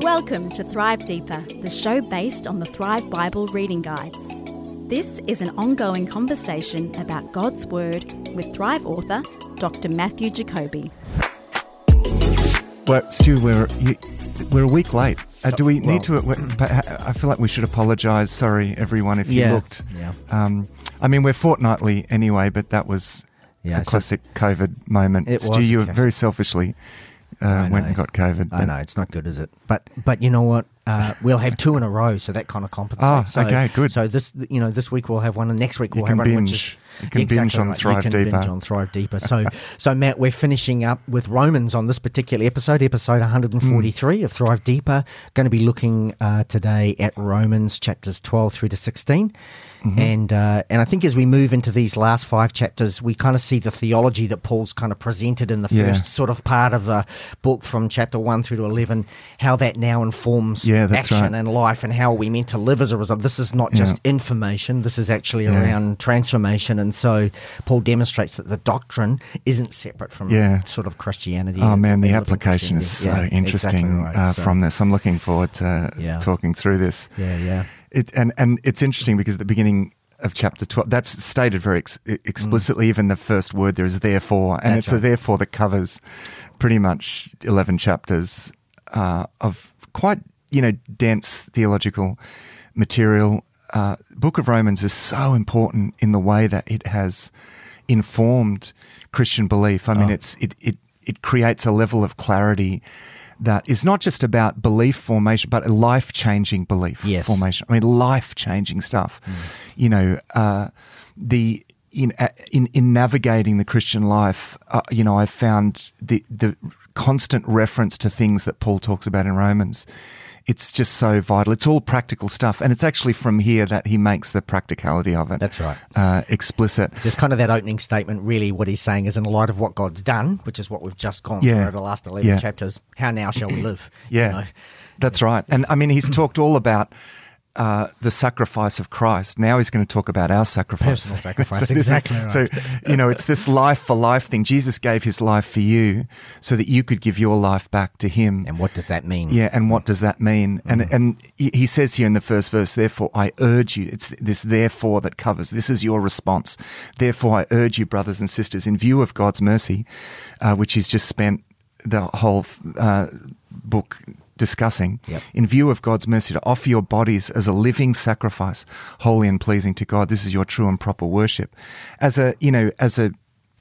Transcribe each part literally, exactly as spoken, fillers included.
Welcome to Thrive Deeper, the show based on the Thrive Bible reading guides. This is an ongoing conversation about God's Word with Thrive author, Doctor Matthew Jacoby. Well, Stu, we're we're a week late. Uh, do we need well, to? I feel like we should apologise. Sorry, everyone, if you yeah, looked. Yeah. Um, I mean, we're fortnightly anyway, but that was yeah, a classic so COVID moment. It Stu, was you very selfishly uh, went and got COVID. I know, it's not good, is it? But but you know what? Uh, we'll have two in a row, so that kind of compensates. Oh, so, okay, good. So this, you know, this week we'll have one, and next week you we'll can have one. Binge. Which is, you can exactly binge on right. Thrive you can Deeper. Binge on Thrive Deeper. So, so Matt, we're finishing up with Romans on this particular episode, episode one forty-three mm. of Thrive Deeper. Going to be looking uh, today at Romans chapters twelve through to sixteen. Mm-hmm. And uh, and I think as we move into these last five chapters, we kind of see the theology that Paul's kind of presented in the yeah. first sort of part of the book from chapter one through to eleven, how that now informs yeah, that's action right. and life and how we're meant to live as a result. This is not just yeah. information, this is actually yeah. around transformation. And so Paul demonstrates that the doctrine isn't separate from yeah. sort of Christianity. Oh man, the application is so yeah, interesting exactly right. uh, so, from this. I'm looking forward to yeah. talking through this. Yeah, yeah. It, and, and it's interesting because at the beginning of chapter twelve, that's stated very ex- explicitly. Mm. Even the first word there is therefore, and that's it's right. a therefore that covers pretty much eleven chapters uh, of quite, you know, dense theological material. Uh, Book of Romans is so important in the way that it has informed Christian belief. I mean, oh. it's it, it it creates a level of clarity that is not just about belief formation, but a life-changing belief yes. formation. I mean, life-changing stuff. Mm. You know, uh, the in in in navigating the Christian life, uh, you know, I found the the constant reference to things that Paul talks about in Romans. It's just so vital. It's all practical stuff. And it's actually from here that he makes the practicality of it. That's right. Uh, explicit. There's kind of that opening statement, really what he's saying is in light of what God's done, which is what we've just gone yeah. through over the last eleven yeah. chapters, how now shall we live? Yeah, you know? That's right. And I mean, he's talked all about uh, the sacrifice of Christ. Now he's going to talk about our sacrifice. Personal sacrifice, so exactly is, right. So, you know, it's this life for life thing. Jesus gave his life for you so that you could give your life back to him. And what does that mean? Yeah, and what does that mean? Mm. And and he says here in the first verse, therefore I urge you, it's this therefore that covers, this is your response. Therefore I urge you, brothers and sisters, in view of God's mercy, uh, which he's just spent the whole uh, book discussing, yep. in view of God's mercy, to offer your bodies as a living sacrifice, holy and pleasing to God. This is your true and proper worship. As a, you know, as a,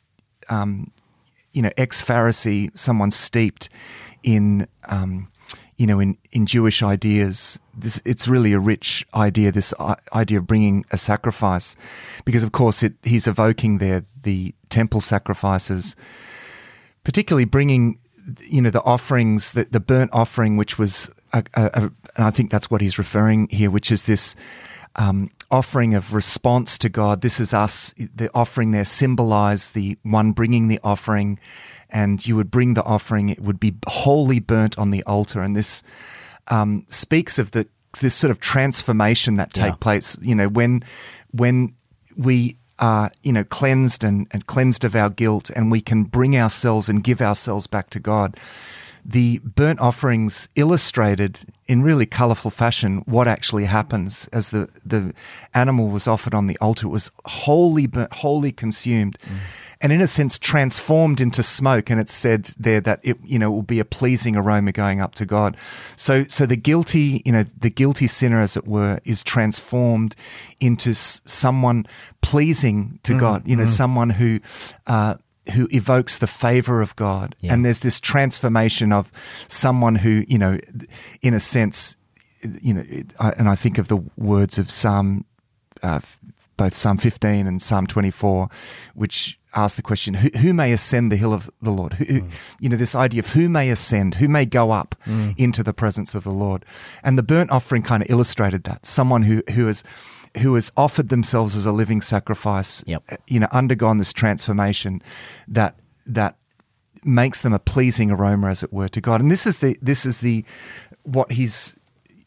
um, you know, ex-Pharisee, someone steeped in, um, you know, in, in Jewish ideas, this, it's really a rich idea, this I- idea of bringing a sacrifice, because of course it, he's evoking there the temple sacrifices, particularly bringing, you know, the offerings, the, the burnt offering, which was, a, a, a, and I think that's what he's referring here, which is this um, offering of response to God. This is us. The offering there symbolized the one bringing the offering, and you would bring the offering. It would be wholly burnt on the altar, and this um, speaks of the this sort of transformation that take yeah. place. You know, when when we are, you know, cleansed and, and cleansed of our guilt, and we can bring ourselves and give ourselves back to God. The burnt offerings illustrated in really colourful fashion what actually happens as the, the animal was offered on the altar. It was wholly burnt, wholly consumed, mm. and in a sense transformed into smoke. And it's said there that it, you know, will be a pleasing aroma going up to God. So, so the guilty, you know, the guilty sinner, as it were, is transformed into s- someone pleasing to mm. God. You know, mm. someone who. Uh, who evokes the favor of God. Yeah. And there's this transformation of someone who, you know, in a sense, you know, it, I, and I think of the words of Psalm, uh, both Psalm fifteen and Psalm twenty-four, which ask the question, who, who may ascend the hill of the Lord? Who, mm. You know, this idea of who may ascend, who may go up mm. into the presence of the Lord. And the burnt offering kind of illustrated that. Someone who, who is, who has offered themselves as a living sacrifice, yep. you know, undergone this transformation that that makes them a pleasing aroma, as it were, to God. And this is the this is the what he's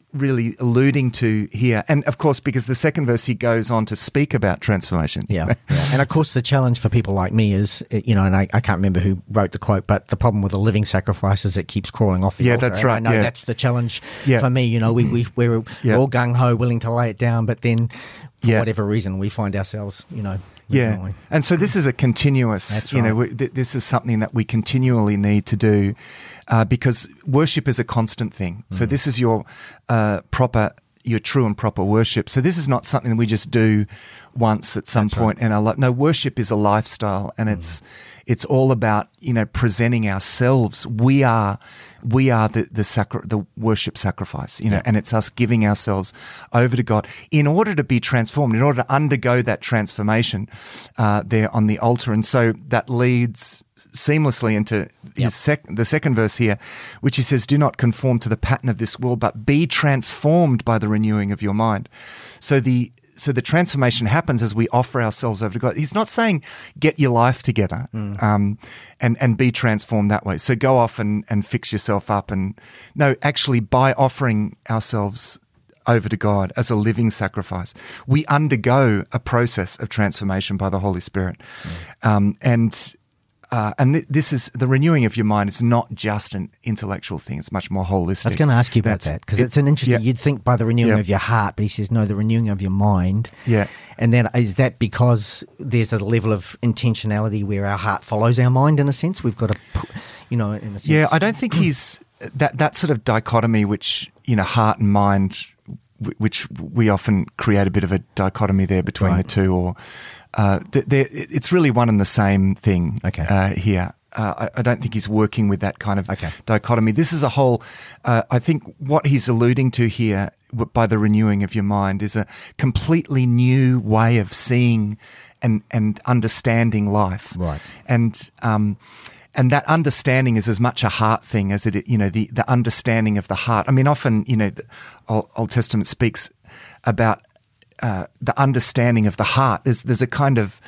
really alluding to here. And of course, because the second verse, he goes on to speak about transformation. Yeah. yeah. And of course, the challenge for people like me is, you know, and I, I can't remember who wrote the quote, but the problem with a living sacrifice is it keeps crawling off the Yeah, altar. that's And right, I know yeah. that's the challenge Yeah. for me. You know, we, we, we're, Yeah. we're all gung-ho, willing to lay it down, but then for Yeah. whatever reason, we find ourselves, you know, Yeah, moving on. and so this is a continuous, That's you know, right. we, th- this is something that we continually need to do uh, because worship is a constant thing. So Mm. this is your uh, proper, your true and proper worship. So this is not something that we just do once at some That's point in our life. No, worship is a lifestyle, and it's it's all about, you know, presenting ourselves. We are we are the the sacri- the worship sacrifice, you know, Yeah. and it's us giving ourselves over to God in order to be transformed, in order to undergo that transformation uh, there on the altar. And so that leads seamlessly into his Yep. sec- the second verse here, which he says, "Do not conform to the pattern of this world, but be transformed by the renewing of your mind." So the So the transformation happens as we offer ourselves over to God. He's not saying get your life together um, and, and be transformed that way. So go off and, and fix yourself up. And no, actually by offering ourselves over to God as a living sacrifice, we undergo a process of transformation by the Holy Spirit. Um, and uh, and th- this is the renewing of your mind. It's not just an intellectual thing. It's much more holistic. I was going to ask you about That's- that because it- it's an interesting. yeah. You'd think by the renewing Yeah. of your heart, but he says no, the renewing of your mind. Yeah. And then is that because there's a level of intentionality where our heart follows our mind in a sense? We've got to, pu- you know, in a sense. Yeah, I don't think he's that that sort of dichotomy, which, you know, heart and mind, wh- which we often create a bit of a dichotomy there between Right. the two, or uh, th- they're- it's really one and the same thing. Okay. uh, here. Uh, I, I don't think he's working with that kind of Okay. dichotomy. This is a whole. Uh, I think what he's alluding to here w- by the renewing of your mind is a completely new way of seeing and and understanding life. Right. And um, and that understanding is as much a heart thing as it, you know, the, the understanding of the heart. I mean, often, you know, the Old, Old Testament speaks about uh, the understanding of the heart. There's there's a kind of,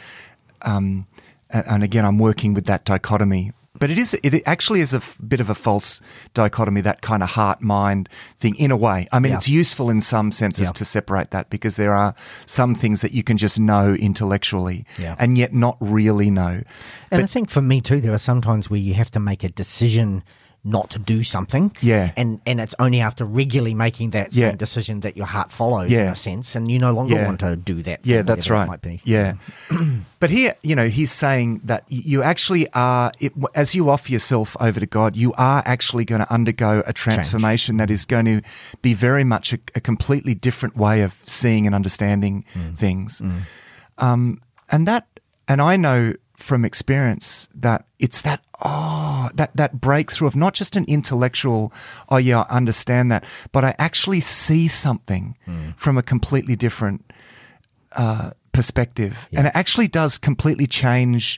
um, and, and again, I'm working with that dichotomy. But it is it actually is a f- bit of a false dichotomy, that kind of heart-mind thing, in a way. I mean, Yeah. it's useful in some senses Yeah. to separate that, because there are some things that you can just know intellectually Yeah. and yet not really know. And I think for me too, there are some times where you have to make a decision not to do something. Yeah. And and it's only after regularly making that same Yeah. decision that your heart follows in Yeah. a sense, and you no longer Yeah. want to do that. Yeah, thing, that's whatever it right. Might be. Yeah. But here, you know, he's saying that y- you actually are, it, as you offer yourself over to God, you are actually going to undergo a transformation that is going to be very much a, a completely different way of seeing and understanding things. Um, and that, and I know from experience that it's that, oh, that, that breakthrough of not just an intellectual, oh yeah, I understand that, but I actually see something from a completely different uh, perspective. And it actually does completely change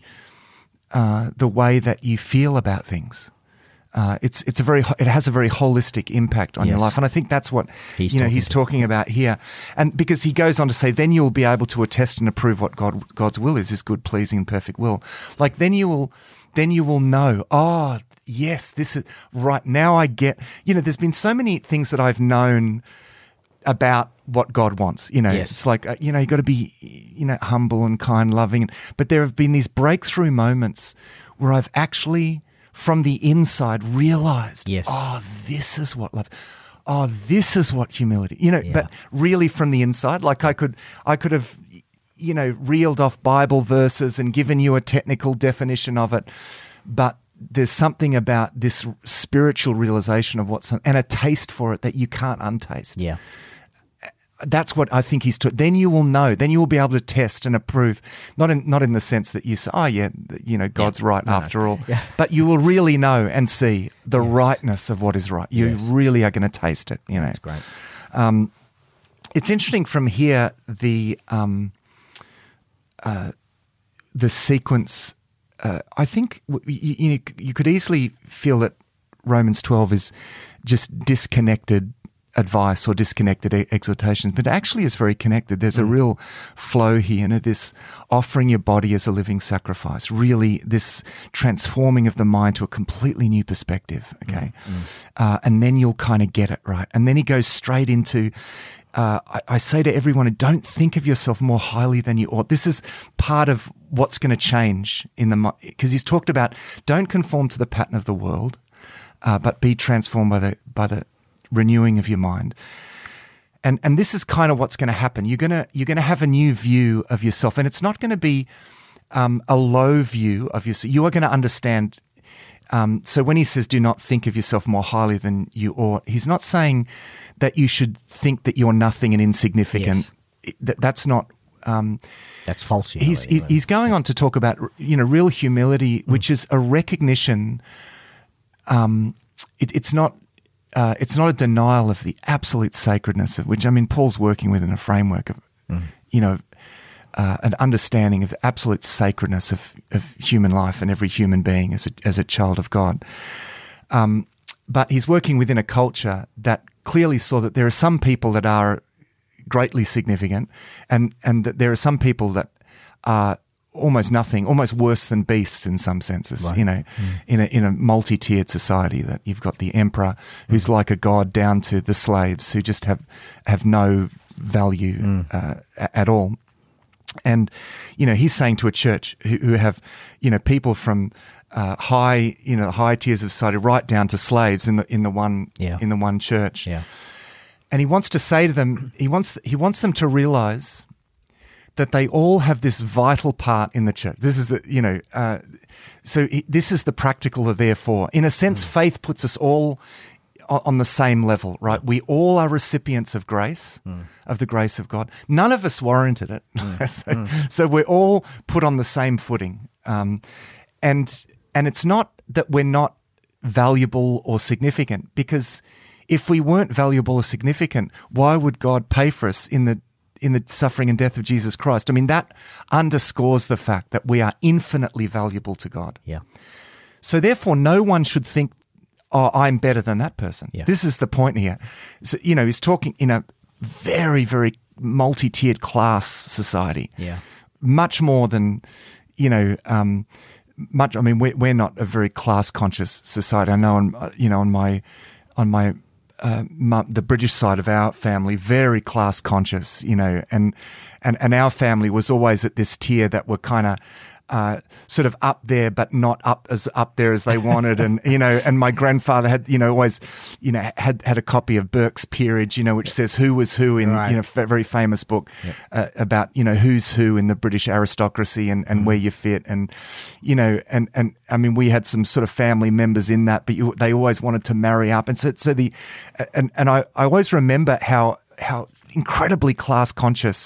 uh, the way that you feel about things. Uh, it's it's a very it has a very holistic impact on your Yes. life, and I think that's what He's you know talking he's to. talking about here. And because he goes on to say, then you'll be able to attest and approve what God God's will is, His good, pleasing, and perfect will. Like then you will then you will know. Oh, yes, this is right. Now I get. You know, there's been so many things that I've known about what God wants. You know, Yes. it's like, uh, you know, you got to be, you know, humble and kind, loving. But there have been these breakthrough moments where I've actually, from the inside, realized, Yes. oh, this is what love. Oh, this is what humility. You know, Yeah. but really from the inside, like I could, I could have, you know, reeled off Bible verses and given you a technical definition of it, but there's something about this spiritual realization of what's, and a taste for it that you can't untaste. Yeah. That's what I think he's taught. Then you will know. Then you will be able to test and approve. Not in not in the sense that you say, "Oh yeah, you know, God's right after all." Yeah. But you will really know and see the Yes. rightness of what is right. You Yes. really are going to taste it. You know, That's great. Um, it's interesting from here the um, uh, the sequence. Uh, I think w- you, you you could easily feel that Romans twelve is just disconnected advice or disconnected e- exhortations, but actually is very connected. There's mm. a real flow here, you know, this offering your body as a living sacrifice, really this transforming of the mind to a completely new perspective, okay? Mm. Mm. Uh, and then you'll kind of get it, right? And then he goes straight into, uh, I, I say to everyone, don't think of yourself more highly than you ought. This is part of what's going to change in the, because he's talked about don't conform to the pattern of the world, uh, but be transformed by the, by the, renewing of your mind. And and this is kind of what's going to happen. You're going to you're going to have a new view of yourself, and it's not going to be um, a low view of yourself. You are going to understand. Um, so when he says, do not think of yourself more highly than you ought, he's not saying that you should think that you're nothing and insignificant. Yes. That, that's not... Um, that's false humility. He's, he's, he's going on to talk about, you know, real humility, mm. which is a recognition. Um, it, it's not... Uh, it's not a denial of the absolute sacredness of which, I mean, Paul's working within a framework of, mm. you know, uh, an understanding of the absolute sacredness of, of human life and every human being as a, as a child of God. Um, but he's working within a culture that clearly saw that there are some people that are greatly significant and, and that there are some people that are almost nothing, almost worse than beasts in some senses, right. you know, mm. in a in a multi-tiered society that you've got the emperor who's mm. like a god down to the slaves who just have have no value mm. uh, at all. And, you know, he's saying to a church who, who have, you know, people from uh, high, you know, high tiers of society right down to slaves in the in the one yeah. in the one church. Yeah. And he wants to say to them, he wants he wants them to realize that they all have this vital part in the church. This is the, you know, uh, so he, this is the practical of therefore. In a sense, mm. faith puts us all on, on the same level, right? We all are recipients of grace, mm. of the grace of God. None of us warranted it. Mm. so, mm. so we're all put on the same footing. Um, and and it's not that we're not valuable or significant, because if we weren't valuable or significant, why would God pay for us in the in the suffering and death of Jesus Christ? I mean, that underscores the fact that we are infinitely valuable to God. Yeah. So therefore, no one should think, oh, I'm better than that person. Yeah. This is the point here. So, you know, he's talking in a very, very multi-tiered class society. Yeah. Much more than, you know, um, much, I mean, we're, we're not a very class-conscious society. I know on, you know, on my, on my, Uh, mum, the British side of our family, very class conscious, you know, and and and our family was always at this tier that were kind of uh, sort of up there, but not up as up there as they wanted, and you know, and my grandfather had, you know, always, you know, had had a copy of Burke's Peerage, you know, which says who was who in, right. you know, a very famous book yep. uh, about, you know, who's who in the British aristocracy and, and mm. where you fit, and you know, and and I mean, we had some sort of family members in that, but you, they always wanted to marry up, and so so the, and and I, I always remember how how incredibly class conscious.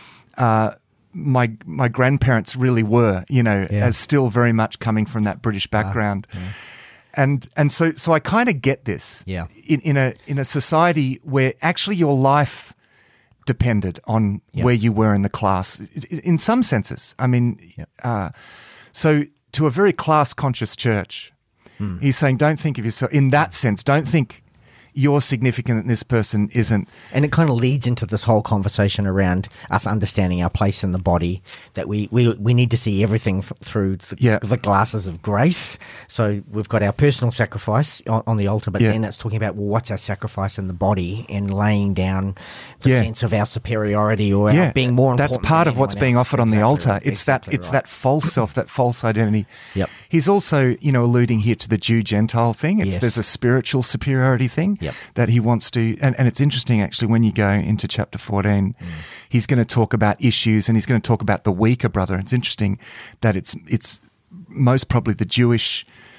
Uh, my my grandparents really were, you know, yeah. as still very much coming from that British background. Ah, yeah. And and so so I kind of get this yeah. in, in a in a society where actually your life depended on yeah. where you were in the class in some senses. I mean, yeah. uh, so to a very class conscious church, mm. he's saying, don't think of yourself in that sense. Don't think you're significant and this person isn't. And it kind of leads into this whole conversation around us understanding our place in the body, that we, we, we need to see everything f- through the, yeah. the glasses of grace. So we've got our personal sacrifice on, on the altar, but yeah. then it's talking about, well, what's our sacrifice in the body, and laying down the yeah. sense of our superiority or yeah. our being more important. That's part of what's being else. offered on exactly the altar. Right. It's exactly that it's right. that false self, that false identity. Yep. He's also, you know, alluding here to the Jew-Gentile thing. It's Yes. There's a spiritual superiority thing Yep. that he wants to, and, and it's interesting actually when you go into chapter fourteen, mm. he's going to talk about issues, and he's going to talk about the weaker brother. It's interesting that it's it's most probably the Jewish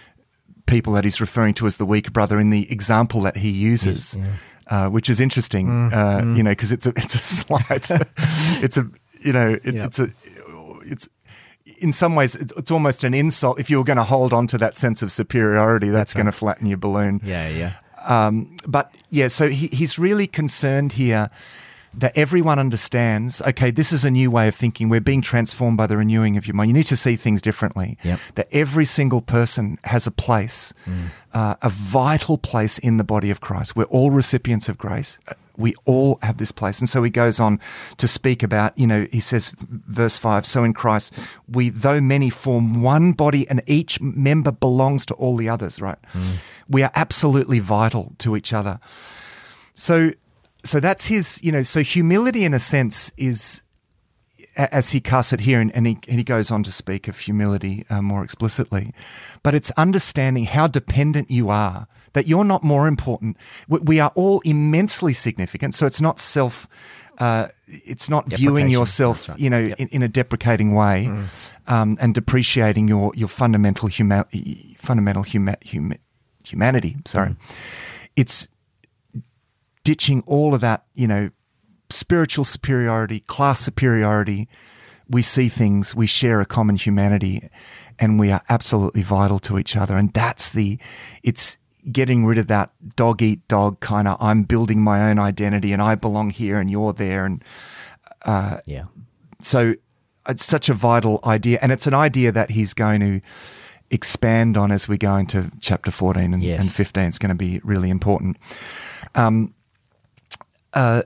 people that he's referring to as the weaker brother in the example that he uses, Yes, yeah. uh, which is interesting, mm. uh, Mm. you know, because it's a it's a slight, it's a you know it, Yep. it's a it's. In some ways, it's, it's almost an insult. If you were going to hold on to that sense of superiority, that's, that's right. going to flatten your balloon. Yeah, yeah. Um, but yeah, so he, he's really concerned here that everyone understands, okay, this is a new way of thinking. We're being transformed by the renewing of your mind. You need to see things differently. Yep. That every single person has a place, mm. uh, a vital place in the body of Christ. We're all recipients of grace. We all have this place. And so he goes on to speak about, you know, he says, verse five, so in Christ, we, though many, form one body and each member belongs to all the others, right? Mm. We are absolutely vital to each other. So, so that's his, you know, so humility in a sense is, as he casts it here, and, and, he, and he goes on to speak of humility uh, more explicitly, but it's understanding how dependent you are, that you're not more important. We, we are all immensely significant, so it's not self, uh, it's not viewing yourself, right. you know, yep. in, in a deprecating way mm. um, and depreciating your, your fundamental, huma- fundamental huma- huma- humanity. Sorry. Mm. It's ditching all of that, you know, spiritual superiority, class superiority. We see things, we share a common humanity, and we are absolutely vital to each other. And that's the, it's getting rid of that dog eat dog kind of, I'm building my own identity and I belong here and you're there. And uh, yeah, so it's such a vital idea. And it's an idea that he's going to expand on as we go into chapter fourteen and, yes. and fifteen. It's going to be really important. Um, uh,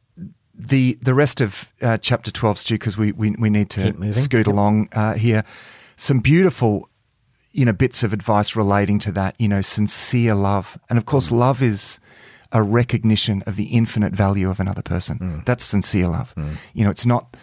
The the rest of uh, chapter twelve, Stu, because we, we we need to scoot yep. along uh, here. Some beautiful, you know, bits of advice relating to that. You know, sincere love, and of course, mm. love is a recognition of the infinite value of another person. Mm. That's sincere love. Mm. You know, it's not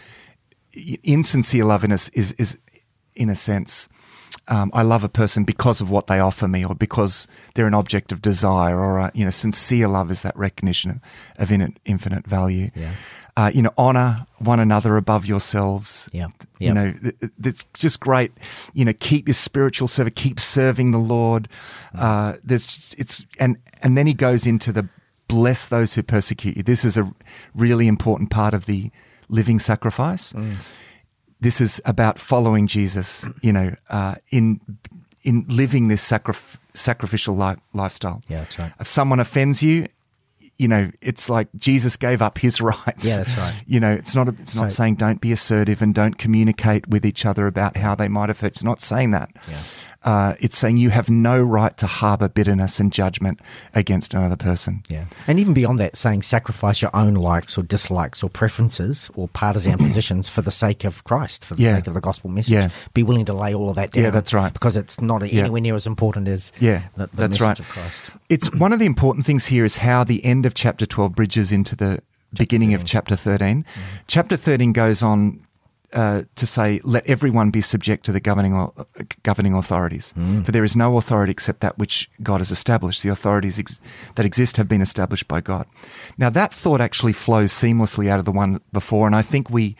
insincere love. In a, is is in a sense. Um, I love a person because of what they offer me, or because they're an object of desire, or uh, you know, sincere love is that recognition of, of in, infinite value. Yeah. Uh, you know, honor one another above yourselves. Yeah. Yep. You know, th- it's just great. You know, keep your spiritual service, keep serving the Lord. Mm. Uh, there's it's and and then he goes into the bless those who persecute you. This is a really important part of the living sacrifice. Mm. This is about following Jesus, you know, uh, in in living this sacrif- sacrificial life, lifestyle. Yeah, that's right. If someone offends you, you know, it's like Jesus gave up his rights. Yeah, that's right. You know, it's not a, it's so, not saying don't be assertive and don't communicate with each other about how they might have hurt. It's not saying that. Yeah. Uh, it's saying you have no right to harbour bitterness and judgment against another person. Yeah. And even beyond that, saying sacrifice your own likes or dislikes or preferences or partisan positions for the sake of Christ, for the yeah. sake of the gospel message. Yeah. Be willing to lay all of that down. Yeah, that's right. Because it's not yeah. anywhere near as important as yeah, the, the that's message right. of Christ. It's one of the important things here is how the end of chapter twelve bridges into the chapter beginning thirteen. Of chapter thirteen. Mm-hmm. Chapter thirteen goes on Uh, to say, let everyone be subject to the governing uh, governing authorities. Mm. For there is no authority except that which God has established. The authorities ex- that exist have been established by God. Now, that thought actually flows seamlessly out of the one before, and I think we,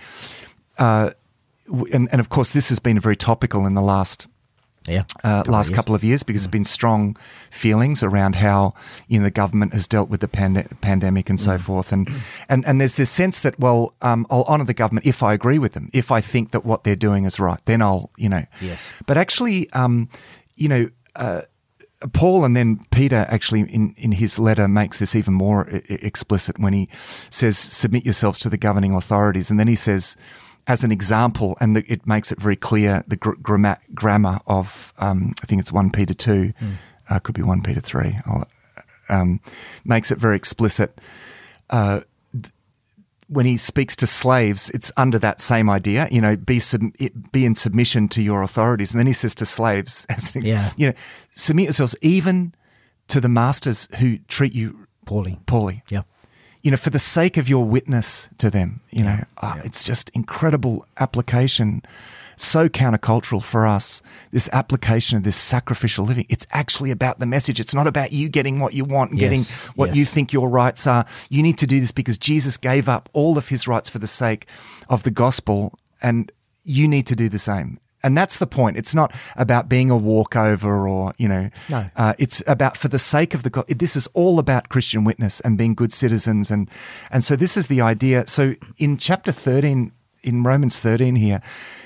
uh, w- and, and of course, this has been very topical in the last Yeah, uh, last years. couple of years because mm. there's been strong feelings around how, you know, the government has dealt with the pand- pandemic and so mm. forth, and, and and there's this sense that, well, um, I'll honour the government if I agree with them, if I think that what they're doing is right, then I'll, you know. Yes. But actually, um, you know, uh, Paul and then Peter actually in, in his letter makes this even more I- explicit when he says, submit yourselves to the governing authorities, and then he says, as an example, and the, it makes it very clear, the gr- grammar, grammar of, um, I think it's First Peter two, mm. uh, could be First Peter three, um, makes it very explicit. Uh, th- when he speaks to slaves, it's under that same idea, you know, be sub- be in submission to your authorities. And then he says to slaves, as an, yeah. you know, submit yourselves even to the masters who treat you poorly. Poorly. Yeah. You know, for the sake of your witness to them, you know, yeah. uh, it's just incredible application, so countercultural for us, this application of this sacrificial living. It's actually about the message. It's not about you getting what you want and yes. getting what yes. you think your rights are. You need to do this because Jesus gave up all of his rights for the sake of the gospel, and you need to do the same. And that's the point. It's not about being a walkover or, you know, no. uh, it's about for the sake of the God. This is all about Christian witness and being good citizens. And, and so this is the idea. So in chapter thirteen, in Romans thirteen here,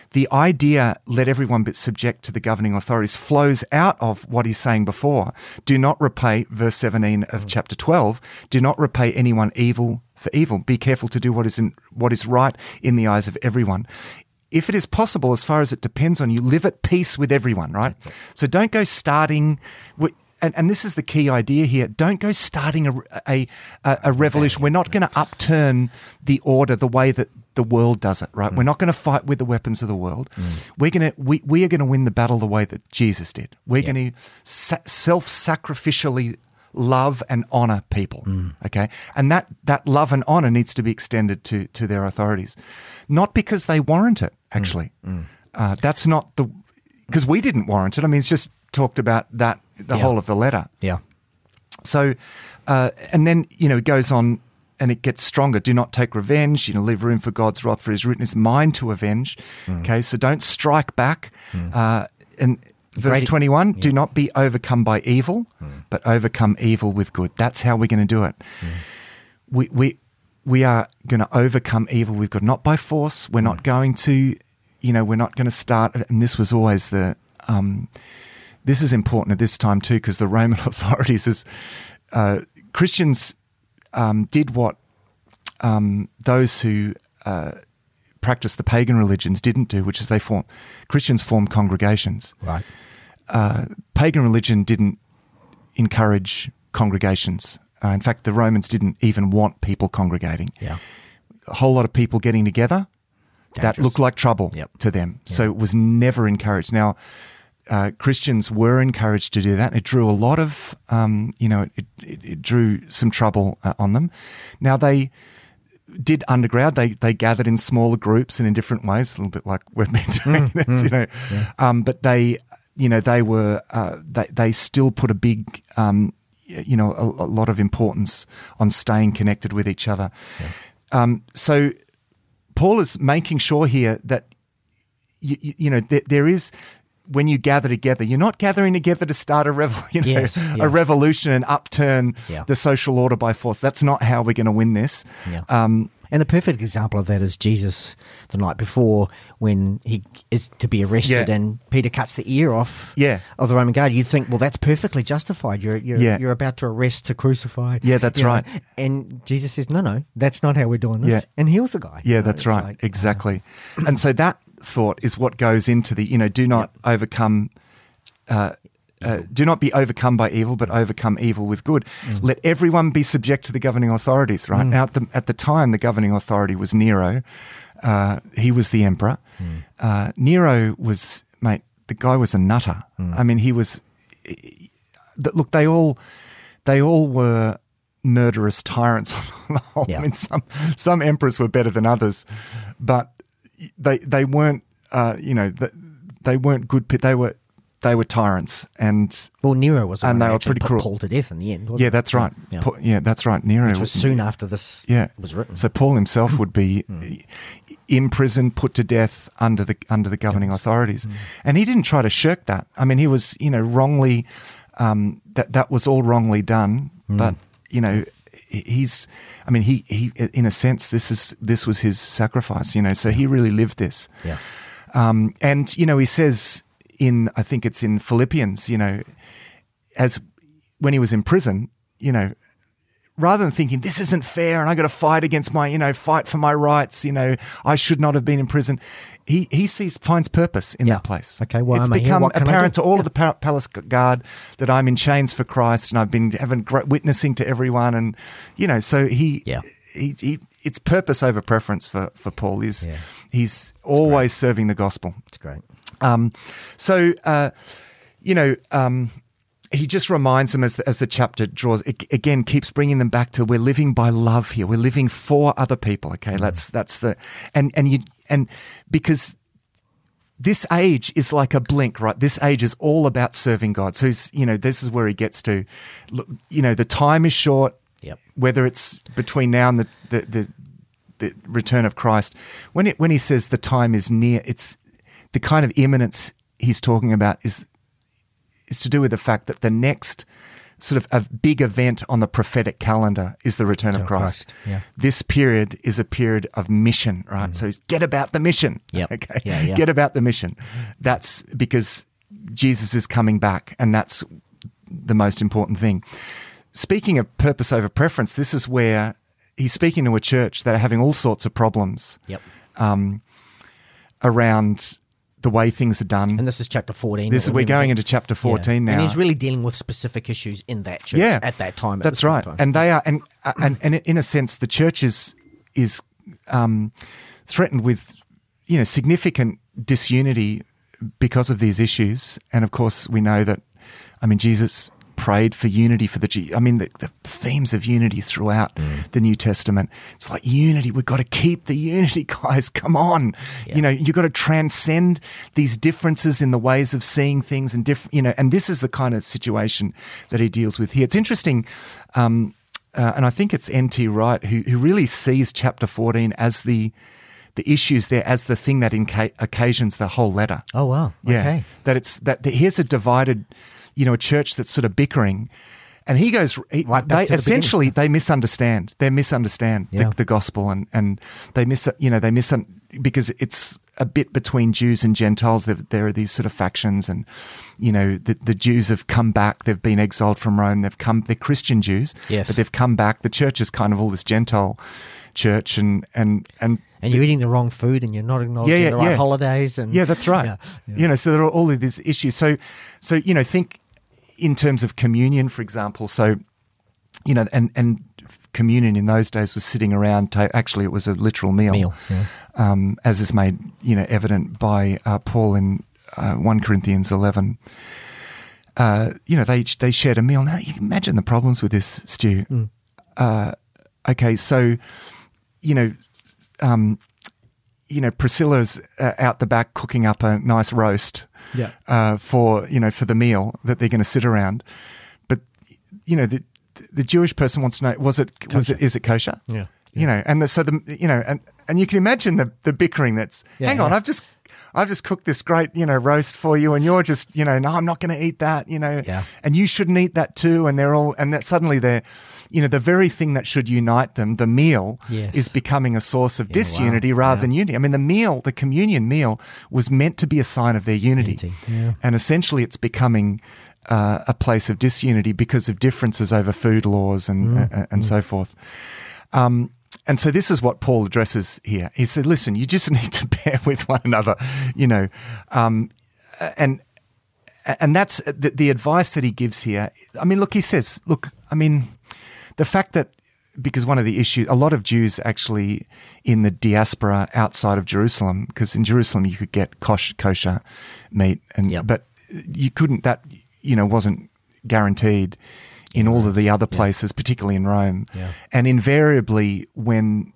the idea, let everyone be subject to the governing authorities, flows out of what he's saying before. Do not repay, verse seventeen of mm. chapter twelve, do not repay anyone evil for evil. Be careful to do what is in, what is right in the eyes of everyone. If it is possible, as far as it depends on you, live at peace with everyone, right? So don't go starting with, and, and this is the key idea here, don't go starting a, a, a, a revolution. We're not going to upturn the order the way that the world does it, right? Mm. We're not going to fight with the weapons of the world. Mm. We're going to, we, we are going to win the battle the way that Jesus did. We're yep. going to sa- self-sacrificially love and honor people, mm. okay? And that that love and honor needs to be extended to to their authorities. Not because they warrant it, actually. Mm. Mm. Uh, that's not the... Because we didn't warrant it. I mean, it's just talked about that, the yeah. whole of the letter. Yeah. So, uh, and then, you know, it goes on and it gets stronger. Do not take revenge, you know, leave room for God's wrath, for it is written, it's mine to avenge. Mm. Okay, so don't strike back. Mm. Uh, and... Verse twenty-one, yeah. do not be overcome by evil, mm. but overcome evil with good. That's how we're going to do it. Mm. We we we are going to overcome evil with good, not by force. We're mm. not going to, you know, we're not going to start, and this was always the, um, this is important at this time too, because the Roman authorities, is, uh, Christians um, did what um, those who uh, practiced the pagan religions didn't do, which is they form, Christians formed congregations. Right. Uh, pagan religion didn't encourage congregations. Uh, in fact, the Romans didn't even want people congregating. Yeah. A whole lot of people getting together, Dangerous. that looked like trouble yep. to them. Yeah. So it was never encouraged. Now, uh, Christians were encouraged to do that. It drew a lot of, um, you know, it, it, it drew some trouble uh, on them. Now, they did underground. They they gathered in smaller groups and in different ways, a little bit like we've been doing mm, this, mm, you know. yeah. Um, but they... You know, they were, uh, they, they still put a big, um, you know, a, a lot of importance on staying connected with each other. Yeah. Um, so Paul is making sure here that, you, you, you know, th- there is, when you gather together, you're not gathering together to start a, revo- you know, yes, yeah. a revolution and upturn yeah. the social order by force. That's not how we're going to win this. Yeah. Um, And the perfect example of that is Jesus the night before when he is to be arrested yeah. and Peter cuts the ear off yeah. of the Roman guard. You'd think, well, that's perfectly justified. You're you're, yeah. you're about to arrest, to crucify. Yeah, that's right. Know? And Jesus says, no, no, that's not how we're doing this. Yeah. And heals the guy. Yeah, you know? that's It's right. like, exactly. Uh, and so that thought is what goes into the, you know, do not yep. overcome... Uh, Uh, do not be overcome by evil, but overcome evil with good. Mm. Let everyone be subject to the governing authorities, right? Mm. Now, at the, at the time, the governing authority was Nero. Uh, he was the emperor. Mm. Uh, Nero was, mate, the guy was a nutter. Mm. I mean, he was, he, look, they all, they all were murderous tyrants on the whole. Yeah. I mean, some, some emperors were better than others, but they, they weren't, uh, you know, they, they weren't good, they were, They were tyrants, and well, Nero was, the and one they were actually pretty put cruel. Paul to death in the end. Wasn't Yeah, it? that's right. Yeah, Paul, yeah that's right. Nero which was soon after this yeah. was written. So Paul himself would be mm. imprisoned, put to death under the under the governing yes. authorities, mm. and he didn't try to shirk that. I mean, he was, you know, wrongly um, that that was all wrongly done, mm. but you know. He's, I mean, he, he, in a sense, this is, this was his sacrifice, you know, so he really lived this. Yeah. Um, and, you know, he says in, I think it's in Philippians, you know, as when he was in prison, you know, rather than thinking this isn't fair and I got to fight against my, you know, fight for my rights, you know, I should not have been in prison. He he sees finds purpose in yeah. that place. Okay, well, it's I'm become here. apparent to all yeah. of the pa- palace guard that I'm in chains for Christ, and I've been having great witnessing to everyone, and you know, so he yeah. he, he it's purpose over preference for for Paul. He's yeah. he's always serving the gospel. It's great. Um, so uh, you know. Um, He just reminds them as the, as the chapter draws, it, again, keeps bringing them back to we're living by love here. We're living for other people. Okay, mm. that's that's the and and you and because this age is like a blink, right? This age is all about serving God. So he's, you know, this is where he gets to. Look, you know, the time is short. Yep. Whether it's between now and the the, the the return of Christ, when it when he says the time is near, it's the kind of imminence he's talking about is. is to do with the fact that the next sort of a big event on the prophetic calendar is the return of Christ. Christ, yeah. This period is a period of mission, right? Mm. So it's get about the mission. Yep. Okay. Yeah, yeah. Get about the mission. That's because Jesus is coming back, and that's the most important thing. Speaking of purpose over preference, this is where he's speaking to a church that are having all sorts of problems Yep. um, around the way things are done. And this is chapter fourteen. This is we're going into chapter fourteen yeah. now, and he's really dealing with specific issues in that church yeah, at that time. At that's this right, time. and they are, and and and in a sense, the church is is um, threatened with, you know, significant disunity because of these issues. And of course, we know that. I mean, Jesus prayed for unity for the. I mean, the, the themes of unity throughout mm. the New Testament. It's like unity. We've got to keep the unity, guys. Come on, yeah. you know, you've got to transcend these differences in the ways of seeing things and different. You know, and this is the kind of situation that he deals with here. It's interesting, um, uh, and I think it's N T Wright who who really sees chapter fourteen as the. the issues there as the thing that inca- occasions the whole letter. Oh, wow. Yeah. Okay. That it's that, that here's a divided, you know, a church that's sort of bickering. And he goes, he, Right back they to the essentially, they misunderstand. They misunderstand Yeah. the, the gospel and, and they miss, you know, they miss, because it's a bit between Jews and Gentiles. There, there are these sort of factions and, you know, the, the Jews have come back. They've been exiled from Rome. They've come, they're Christian Jews, Yes. but they've come back. The church is kind of all this Gentile church and, and, and, And you're eating the wrong food, and you're not acknowledging Yeah, yeah, the right yeah. holidays. And yeah, that's right. Yeah, yeah. You know, so there are all of these issues. So, so you know, think in terms of communion, for example. So, you know, and and communion in those days was sitting around. Ta- actually, it was a literal meal, Meal, yeah. um, as is made, you know, evident by uh, Paul in uh, First Corinthians eleven. Uh, you know, they they shared a meal. Now, you can imagine the problems with this, Stu. Mm. Uh, okay, so you know. Um, you know, Priscilla's uh, out the back cooking up a nice roast Yeah. uh, for, you know, for the meal that they're going to sit around. But, you know, the the Jewish person wants to know, was it, was it, is it kosher? Yeah. You know, and the, so the, you know, and, and you can imagine the, the bickering that's, Yeah, hang on, yeah. I've just, I've just cooked this great, you know, roast for you, and you're just, you know, no, I'm not going to eat that, you know, Yeah. and you shouldn't eat that too. And they're all, and that suddenly they're, you know, the very thing that should unite them, the meal, Yes. is becoming a source of Yeah, disunity wow. rather Yeah. than unity. I mean, the meal, the communion meal, was meant to be a sign of their unity, Unity, yeah. and essentially it's becoming uh, a place of disunity because of differences over food laws and Mm. uh, and so forth. Um, and so this is what Paul addresses here. He said, "Listen, you just need to bear with one another, you know, um, and and that's the, the advice that he gives here. I mean, look, he says, look, I mean, the fact that." Because one of the issues, a lot of Jews actually in the diaspora outside of Jerusalem, because in Jerusalem you could get kosh, kosher meat, and Yep. but you couldn't. That you know wasn't guaranteed in all of the other places, particularly in Rome. Yeah. And invariably, when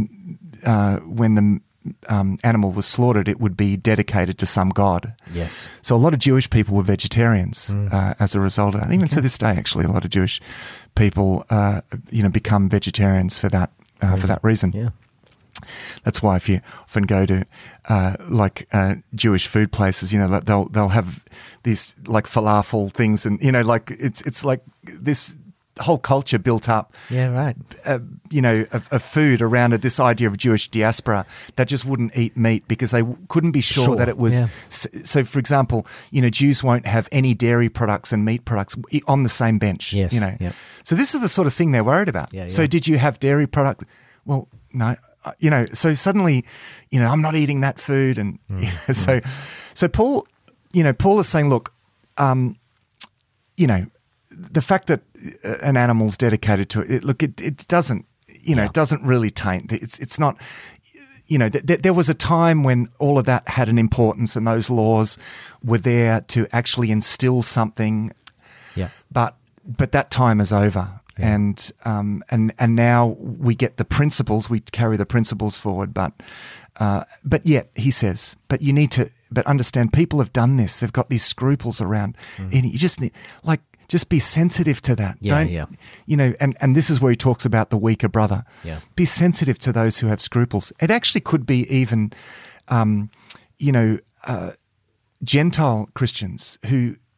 uh, when the um, animal was slaughtered, it would be dedicated to some god. Yes. So a lot of Jewish people were vegetarians Mm. uh, as a result of that. Even to this day, actually, a lot of Jewish people, uh, you know, become vegetarians for that uh, for that reason. Yeah. That's why if you often go to uh, like uh, Jewish food places, you know, like they'll they'll have these like falafel things, and you know, like it's it's like this whole culture built up. Yeah, right. Uh, you know, of, of food around it, this idea of Jewish diaspora that just wouldn't eat meat because they w- couldn't be sure, Sure, that it was. yeah. So, so, for example, you know, Jews won't have any dairy products and meat products i- on the same bench. Yes, You know, yep. so this is the sort of thing they're worried about. Yeah, So, yeah. did you have dairy products? Well, no. Uh, You know, so suddenly, you know, I'm not eating that food, and Mm, you know, so, so Paul, you know, Paul is saying, look, um, you know, the fact that uh, an animal's dedicated to it, it look, it, it doesn't, you know, Yeah. it doesn't really taint. It's it's not, you know, th- th- there was a time when all of that had an importance, and those laws were there to actually instill something, Yeah. but but that time is over. Yeah. And um and and now we get the principles, we carry the principles forward, but uh but yet he says, but you need to but understand people have done this. They've got these scruples around, and you just need like just be sensitive to that. Yeah, Don't yeah. you know? And and this is where he talks about the weaker brother. Yeah. Be sensitive to those who have scruples. It actually could be even, um, you know, uh, Gentile Christians who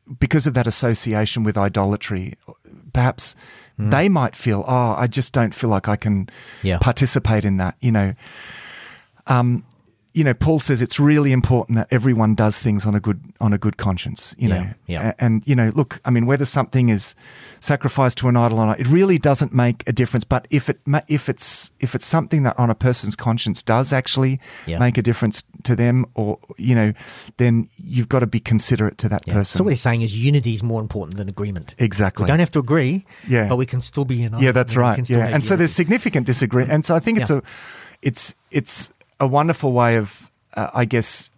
because of that association with idolatry, perhaps mm. they might feel, oh, I just don't feel like I can yeah. participate in that, you know. Um, you know, Paul says it's really important that everyone does things on a good on a good conscience, you know. Yeah, yeah. And, you know, look, I mean, whether something is sacrificed to an idol or not, it really doesn't make a difference. But if it if it's if it's something that on a person's conscience does actually yeah. make a difference to them, or, you know, then you've got to be considerate to that yeah. person. So what he's saying is unity is more important than agreement. Exactly. We don't have to agree, yeah. but we can still be united. Yeah, that's right. Yeah, and unity. so there's significant disagreement. And so I think it's yeah. a, it's it's. a wonderful way of, uh, I guess,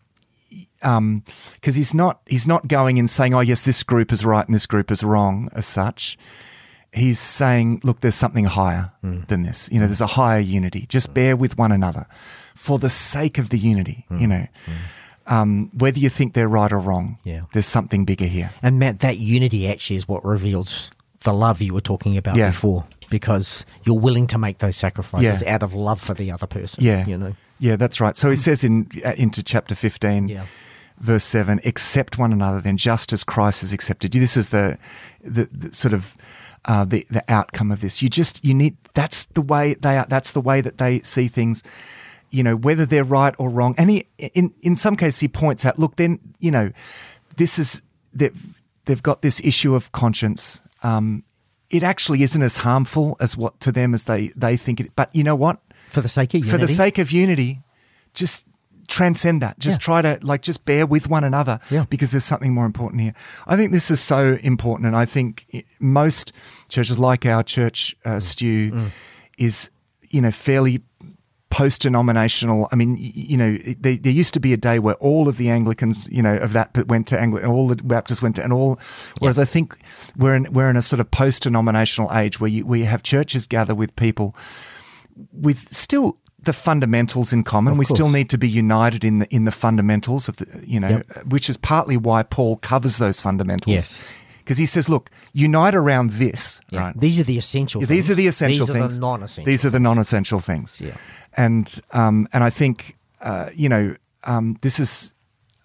um, because he's not he's not going and saying, oh yes, this group is right and this group is wrong as such. He's saying, look, there's something higher mm. than this. You know, there's a higher unity. Just mm. bear with one another for the sake of the unity. Mm. You know, mm. um, whether you think they're right or wrong, yeah. there's something bigger here. And Matt, that unity actually is what reveals the love you were talking about yeah. before. Because you're willing to make those sacrifices yeah. out of love for the other person. Yeah, you know. Yeah, that's right. So he says in uh, into chapter fifteen, yeah. verse seven, accept one another, then just as Christ has accepted you. This is the the, the sort of uh, the the outcome of this. You just you need. That's the way they are. That's the way that they see things. You know, whether they're right or wrong. And he, in in some cases, he points out, look, then you know, this is they've they've got this issue of conscience. Um, It actually isn't as harmful as what to them as they, they think it. But you know what? For the sake of unity. For the sake of unity, just transcend that. Just yeah. try to like just bear with one another yeah. because there's something more important here. I think this is so important, and I think most churches, like our church, uh, Stu, mm. is you know fairly post-denominational. I mean, you know, there, there used to be a day where all of the Anglicans, you know, of that went to Anglican, all the Baptists went to, and all. Whereas yeah. I think we're in we're in a sort of post-denominational age where you, where you have churches gather with people with still the fundamentals in common. Of we course. still need to be united in the in the fundamentals of the, you know, yep. which is partly why Paul covers those fundamentals. Yes. Because he says, look, unite around this, yeah. right? These are the essential yeah, things. These are the essential these things. These are the non-essential These are the things. non-essential things. Yeah. And um, and I think, uh, you know, um, this is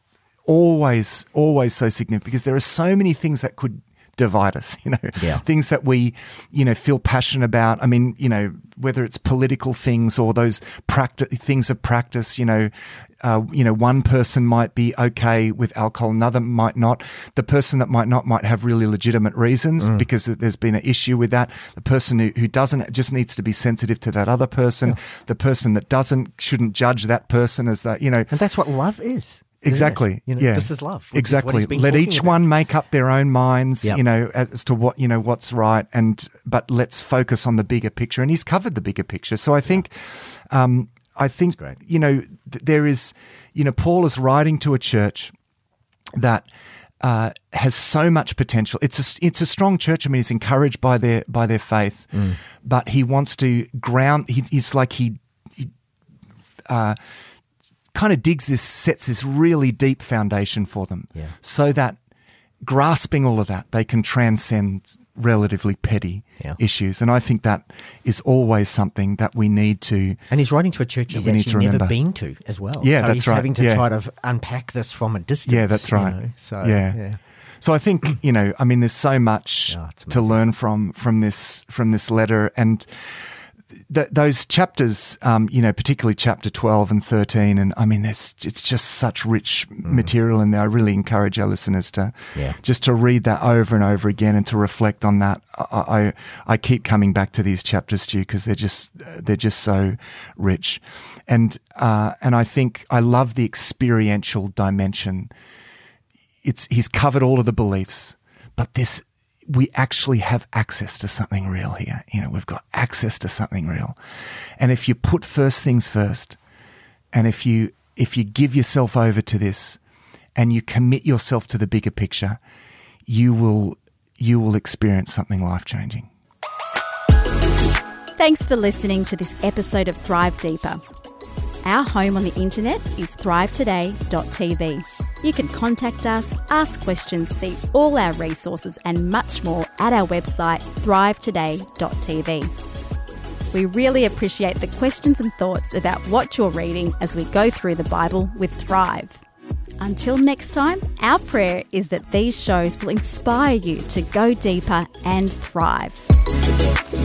always, always so significant because there are so many things that could divide us, you know, yeah. things that we, you know, feel passionate about. I mean, you know, whether it's political things or those practice things of practice, you know, uh, you know, one person might be okay with alcohol, another might not. The person that might not might have really legitimate reasons mm. because there's been an issue with that. The person who, who doesn't just needs to be sensitive to that other person. Yeah. The person that doesn't shouldn't judge that person as that, you know. And that's what love is. Exactly. You know, yeah. This is love. Exactly. Is Let each about. one make up their own minds, yep. you know, as to what, you know, what's right. And, but let's focus on the bigger picture. And he's covered the bigger picture. So I think, yeah. um, I think, you know, th- there is, you know, Paul is writing to a church that, uh, has so much potential. It's a, it's a strong church. I mean, he's encouraged by their, by their faith, mm. but he wants to ground, he, he's like, he, he uh, kind of digs this, sets this really deep foundation for them yeah. so that grasping all of that, they can transcend relatively petty yeah. issues. And I think that is always something that we need to... And he's writing to a church he's actually never been to as well. Yeah, so that's he's right. having to yeah. try to unpack this from a distance. Yeah, that's right. You know? So, yeah. yeah. So I think, you know, I mean, there's so much oh, to learn from from this from this letter. And th- those chapters, um, you know, particularly chapter twelve and thirteen, and I mean, there's it's just such rich mm. material in there. I really encourage our listeners to yeah. just to read that over and over again and to reflect on that. I I, I keep coming back to these chapters, Stu, because they're just they're just so rich, and uh, and I think I love the experiential dimension. It's he's covered all of the beliefs, but this. We actually have access to something real here. You know, we've got access to something real. And if you put first things first, and if you if you give yourself over to this and you commit yourself to the bigger picture, you will you will experience something life-changing. Thanks for listening to this episode of Thrive Deeper. Our home on the internet is thrive today dot t v. You can contact us, ask questions, see all our resources and much more at our website thrive today dot t v. We really appreciate the questions and thoughts about what you're reading as we go through the Bible with Thrive. Until next time, our prayer is that these shows will inspire you to go deeper and thrive.